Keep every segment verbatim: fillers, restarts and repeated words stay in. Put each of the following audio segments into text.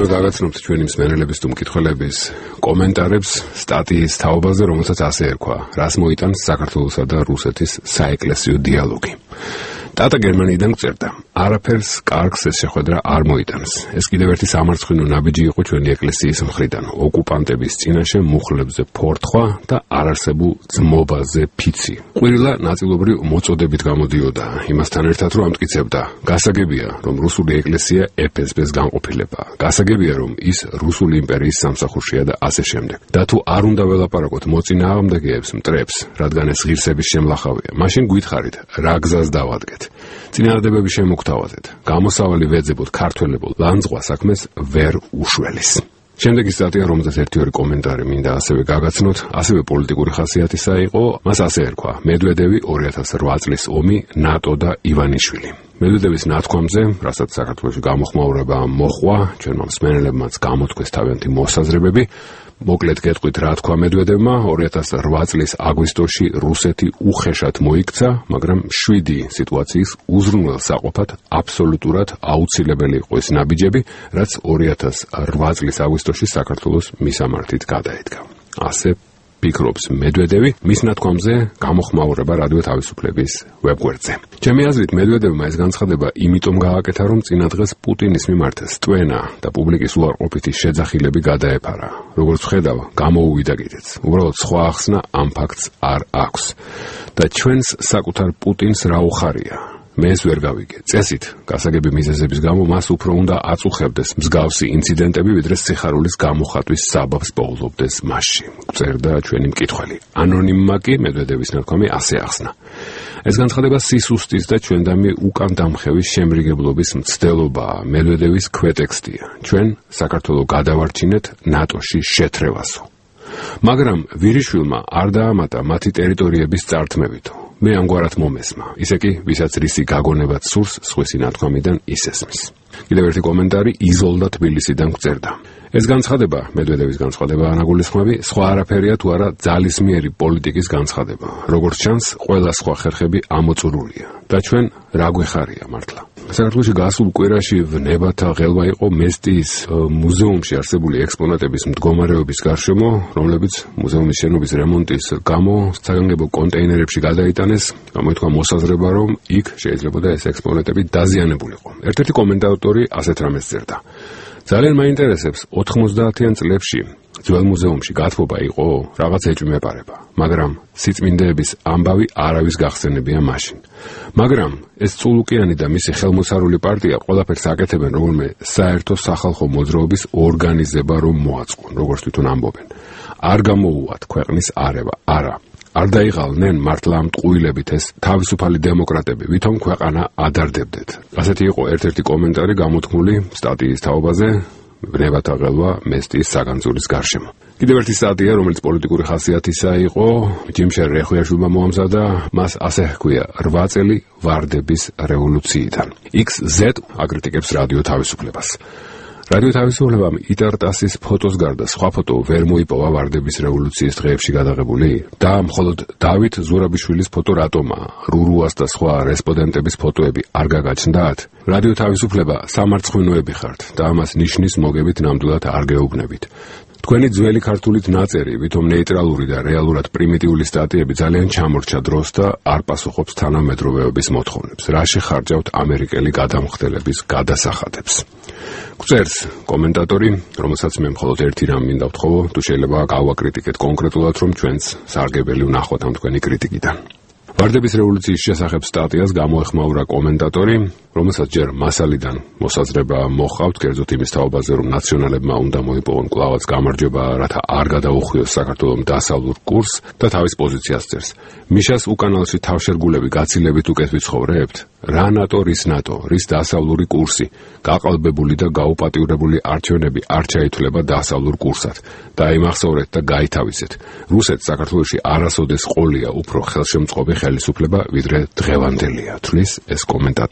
ასევე გაგაცნობთ ჩვენი მსმენელების თუ მკითხველების კომენტარებს სტატიის თაობაზე, რომელსაც ასე ერქვა: რას მოიტანს საქართველოსა და რუსეთის საეკლესიო დიალოგი. ტატა გერმანიიდან გწერდა: არაფერს კარგს ეს შეხვედრა არ მოიტანს. ეს კიდევ ერთი სამარცხვინო ნაბიჯი იყო ჩვენი ეკლესიის მხრიდან, ოკუპანტების წინაშე მუხლებზე ფორთხვა და არარსებულ ძმობაზე ფიცი. ყვირილა ნაწილობრივ მოწოდებით გამოდიოდა, იმასთან ერთად რომ ამტკიცებდა: გასაგებია, რომ რუსული ეკლესია ეფესბეს განყოფილება. გასაგებია, რომ ის რუსული იმპერიის სამსახურშია და ასე შემდეგ. და თუ არ უნდა ველაპარაკოთ მოწინააღმდეგეებს, მტრებს, რადგან ეს ღირსების შემლახავია, მაშინ გითხარით, რა გზას დავადგეთ. წინააღმდეგები შემოგთავაზეთ. გამოსავალი ვეძებოთ ქართველებო, ლანძღვა საქმეს ვერ უშველის. შემდეგი სტატია, რომელზეც ერთი-ორი კომენტარი მინდა ასევე გაგაცნოთ, ასევე პოლიტიკური ხასიათისა იყო. მას ასე ერქვა: მედვედევი ორი ათას რვა წლის ომი, ნატო და ივანიშვილი. მედვედევის ნათქვამზე, რასაც საქართველოში გამოხმაურება მოხვა, ჩვენმა მსმენელებმაც გამოთქვეს თავიანთი მოსაზრებები. მოკლედ გეტყვით, რა თქვა მედვედევმა. ორი ათას რვა წლის აგვისტოში რუსეთი უხეშად მოიქცა, მაგრამ შვიდი სიტუაციის უზრუნველ საყოფად აბსოლუტურად აუცილებელი იყო ეს ნაბიჯები, რაც ორი ათას რვა წლის აგვისტოში საქართველოს მისამართით გადაედგა. ასე ფიქრობს მედვედევი, მის ნათქვამზე გამოხმაურება რადიო თავისუფლების ვებგვერდზე. ჩემი აზრით, მედვედევმა ეს განცხადება იმიტომ გააკეთა, რომ წინა დღეს პუტინის მიმართ სტვენა და პუბლიკის უარყოფითი შეძახილები გადაეფარა. როგორც ვხედავ, გამოუვიდა კიდეც. უბრალოდ სხვა ახსნა ამ ფაქტს არ აქვს. და ჩვენს საკუთარ პუტინს რა უხარია? მე ეს ვერ გავიგე. წესით, გასაგები მიზეზების გამო მას უფრო უნდა აწუხებდეს მსგავსი ინციდენტები, ვიდრე სიხარულის გამოხატვის საბაბს პოულობდეს მასში. გწერდა ჩვენი მკითხველი. ანონიმმა კი მედვედევის ნათქვამი ასე ახსნა. ეს განცხადება სისუსტის და ჩვენდამი უკან დამხევის შემრიგებლობის მცდელობაა. მედვედევის ქვეტექსტია. ჩვენ საქართველოს გადავარჩინეთ ნატოში შეთრევასო. მაგრამ ვირიშვილმა არ დაამატა მათი ტერიტორიების წართმევით. მე ამგვარად მომესმა. ისე კი, ვისაც რისი გაგონებად სურს, სხვისი ნათქვამიდან ისესმის. კიდევ ერთი კომენტარი იზოლდა თბილისიდან გწერდა. ეს განცხადება, მედვედევის განცხადება ანაგულისხმები, სხვა არაფერია თუ არა ძალისმიერი პოლიტიკის განცხადება. როგორც ჩანს, ყველა სხვა ხერხები ამოწურულია. და ჩვენ რა გვეხარია მართლა? საქართველოში გასულ კვირაში ვნებათა ღელვა იყო მესტიის მუზეუმში არსებული ექსპონატების მდგომარეობის გარშემო, რომლებიც მუზეუმის შენობის რემონტის გამო საგანგებო კონტეინერებში გადაიტანეს. გამოითქვა მოსაზრება, რომ იქ შეიძლებოდა ეს ექსპონატები დაზიანებულიყო. ერთ-ერთი კომენტატორი ასეთ რამეს წერდა: ძალიან მაინტერესებს, ოთხმოცდაათიან წლებში ძველ მუზეუმში გათბობა იყო, რაღაც ეჭვმეპარება, მაგრამ სიწმინდეების ამბავი არავის გახსენებია მაშინ. მაგრამ ეს წულუკიანი და მისი ხელმოსარული პარტია ყველაფერს აკეთებენ რომელიმე საერთო სახალხო მოძრაობის ორგანიზება რომ მოაწყონ, როგორც თვითონ ამბობენ. არ გამოუვათ ქვეყნის არევა, არა. არ დაიღალნენ მართლა მტყუილებით ეს თავისუფალი დემოკრატები, ვითომ ქვეყანა ადარდებდეთ. ასეთი იყო ერთ-ერთი კომენტარი გამოთქმული სტატიის თაობაზე ვნებათა ღელვა მესტიის საგანძურის გარშემო. კიდევ ერთი სტატია, რომელიც პოლიტიკური ხასიათისა იყო, ჯიმშერ რეხვიაშვილმა მოამზადა, მას ასე ჰქვია: რვა წელი ვარდების რევოლუციიდან. ექს ზედ აკრიტიკებს რადიო თავისუფლებას. რადიო თავისუფლებამ იტარტასის ფოტოს გარდა სხვა ფოტო ვერ მოიპოვა ვარდების რევოლუციის დღეებში გადაღებული და მხოლოდ დავით ზურაბიშვილის ფოტო რატომაა? რურუას და სხვა რესპონდენტების ფოტოები არ გაგაჩნდათ? რადიო თავისუფლება სამარცხვინოები ხართ და ამას ნიშნის მოგებით ნამდვილად არ გეუბნებით. თქვენი ძველი ქართულით ნაწერი, ვითომ ნეიტრალური და რეალურად პრიმიტიული სტატიები ძალიან ჩამორჩა დროს და არ პასუხობს თანამედროვეობის მოთხოვნებს. რაში ხარჯავთ ამერიკელი გადამხდელების გადასახადებს? გწერს კომენტატორი, რომელსაც მე მხოლოდ ერთი რამ მინდა ვთხოვო, თუ შეიძლება გავაკრიტიკეთ კონკრეტულად, რომ ჩვენც სარგებელი ვნახოთ ამ თქვენი კრიტიკიდან. ვარდების რევოლუციის შესახებ სტატიას გამოეხმაურა კომენტატორი, რომელსაც ჯერ მასალიდან მოსაზრება მოჰყავთ, კერძოდ იმის თაობაზე, რომ ნაციონალებმა უნდა მოიპოვონ კვლავაც გამარჯვება, რათა არ გადაუხვიოს საქართველოს დასავლურ კურსს და თავის პოზიციას წერს. მიშას უკანალში თავშერგულები გაცილებით უკეთ ვიცხოვრებთ? რა ნატო, რის ნატო, რის დასავლური კურსი? გაყალბებული და გაუპატიურებული არჩევნები არ ჩაითვლება დასავლურ კურსად. დაიმახსოვრეთ და გაითავისეთ. რუსეთს საქართველოში არასოდეს ყოლია უფრო ხელშემწყობი ხელისუფლება, ვიდრე დღევანდელია, თვლის ეს კომენტატორი.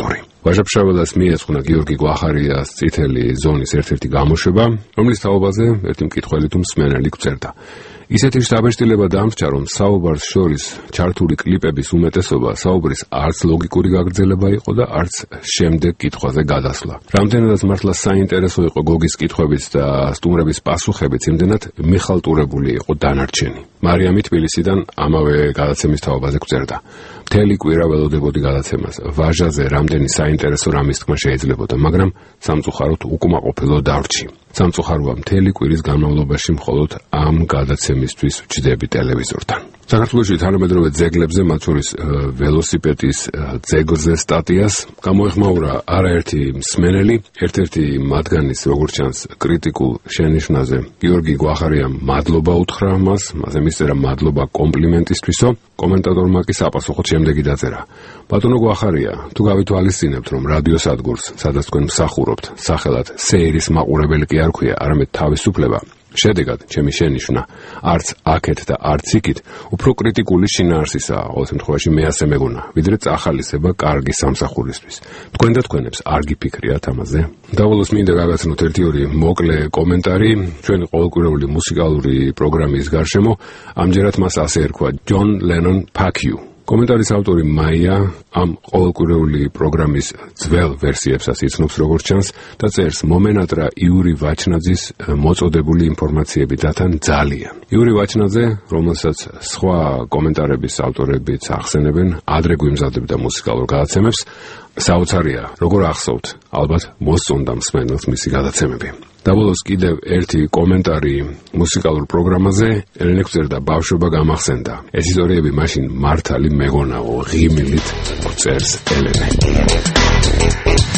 ვაჟა-ფშაველას მიეძღვნა გიორგი გვახარიას წითელი ზონის ერთ-ერთი გამოშვება, რომლის თაობაზე ერთი მკითხველი თუ მსმენელი გვწერდა. ისეთი შთაბეჭდილება დამრჩა, რომ საუბარს შორის ჩართული კლიპების უმეტესობა საუბრის არც ლოგიკური გაგრძელება იყო და არც შემდეგ კითხვაზე გადასვლა. რამდენადაც მართლა საინტერესო იყო გოგის კითხვების და სტუმრების პასუხებიც, იმდენად მიხალტურებული იყო დანარჩენი. მარიამი თბილისიდან ამავე გადაცემის თაობაზე გვწერდა. მთელი კვირა ველოდებოდი გადაცემას. ვაჟაზე რამდენი საინტერესო რამის თქმა შეიძლებოდა, მაგრამ სამწუხაროდ უკმაყოფილო დარჩი. სამწუხაროა მთელი კვირის განმავლობაში მხოლოდ ამ გადაცემისთვის ვჯდები ტელევიზორთან. საქართველოში თანამედროვე ძეგლებზე, მათ შორის ველოსიპედის ძეგლზე სტატიას გამოეხმაურა არაერთი მსმენელი, ერთ-ერთი მათგანის, როგორც ჩანს, კრიტიკულ შენიშვნაზე გიორგი გვახარიამ მადლობა უთხრა მას, მასე მისწერა მადლობა კომპლიმენტისთვისო. კომენტატორმა კი საპასუხოდ შემდეგი დაწერა. ბატონო გვახარია, თუ გავითვალისწინებთ, რომ რადიოსადგურს, სადაც თქვენ მსახურობთ, სახელად სეირის მაყურებელი კი არ ქვია, არამედ თავისუფლება, შედეგად, ჩემი შენიშვნა, არც აქეთ და არც იქით, უფრო კრიტიკული შინაარსისაა, ყოველ შემთხვევაში მე ასე მეგონა, ვიდრე წახალისება კარგი სამსახურისთვის. თქვენ და თქვენებს არ გიფიქრიათ ამაზე? დავოლოს მინდა გაგაცნოთ ერთი ორი მოკლე კომენტარი ჩვენი ყოველკვირეული მუსიკალური პროგრამის გარშემო. ამჯერად მას ასე ერქვა John Lennon Pack You. კომენტარის ავტორი მაია ამ ყოველკვირეული პროგრამის ძველ ვერსიებსაც იცნობს როგორც ჩანს და წერს მომენატრა იური ვაჩნაძის მოწოდებული ინფორმაციები დათან ძალიან. იური ვაჩნაძე, რომელსაც სხვა კომენტარების ავტორებიც ახსენებენ, ადრე გვიმზადებდა მუსიკალურ გადაცემებს, საოცარია, როგორ ახსოვთ, ალბათ მოსწონდა მსმენელს მისი გადაცემები. დავოლოს კიდევ ერთი კომენტარი მუსიკალურ პროგრამაზე, ელენე გვწერდა ბავშვობა გამახსენდა. ეს ისტორიები მაშინ მართალი მეგონაო, ღიმილით გვწერს ელენე.